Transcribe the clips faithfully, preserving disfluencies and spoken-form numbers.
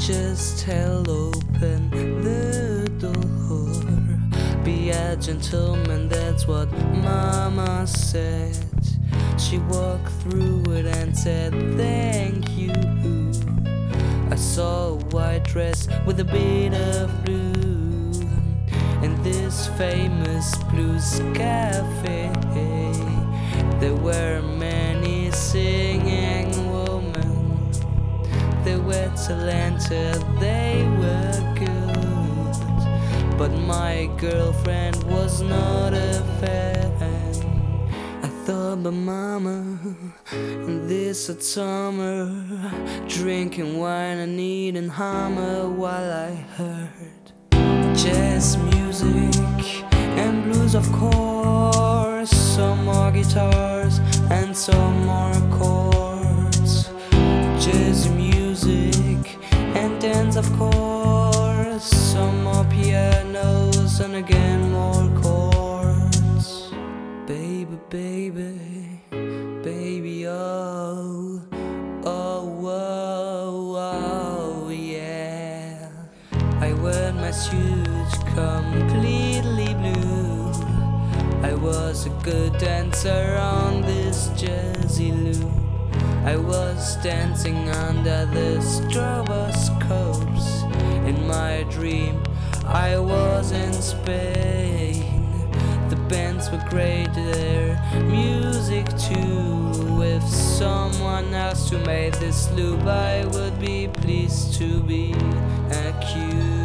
just held open the door. Be a gentleman, that's what Mama said. She walked through it and said thank you. I saw a white dress with a bit of blue in this famous blues cafe. There were many singing women. They were talented, they were good, but my girlfriend was not a fan. I thought, but Mama, in this hot summer, drinking wine and eating hammer while I heard jazz music and blues, of course, some more guitars and some more chords. Jazz music and dance, of course, some more pianos and again more chords. Baby, baby, baby, oh, oh, oh, oh, yeah. I wore my suit completely blue. I was a good dancer on this jazzy loop. I was dancing under the stroboscopes. In my dream, I was in Spain. The bands were great, their music too. If someone else who made this loop, I would be pleased to be accused.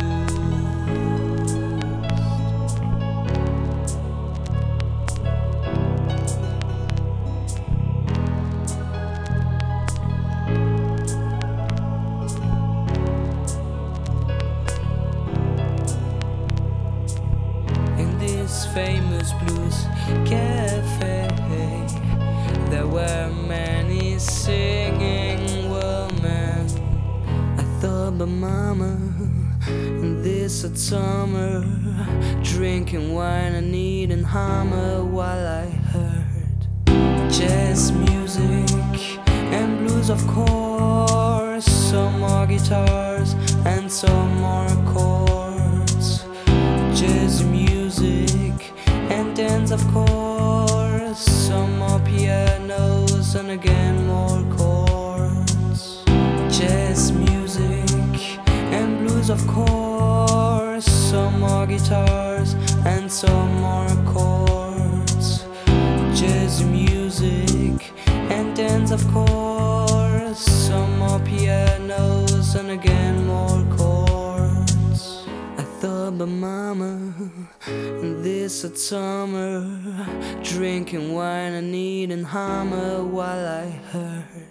This famous blues cafe, there were many singing women. I thought, but Mama, in this hot summer, drinking wine and eating hammer while I heard jazz music and blues, of course, some more guitars and some more chords. Jazz music and dance, of course, some more pianos and again more chords. Jazz music and blues, of course, some more guitars and some more chords. Jazz music and dance, of course, some more pianos and again more chords. I thought, but Mama, in this hot summer, drinking wine and eating hammer while I heard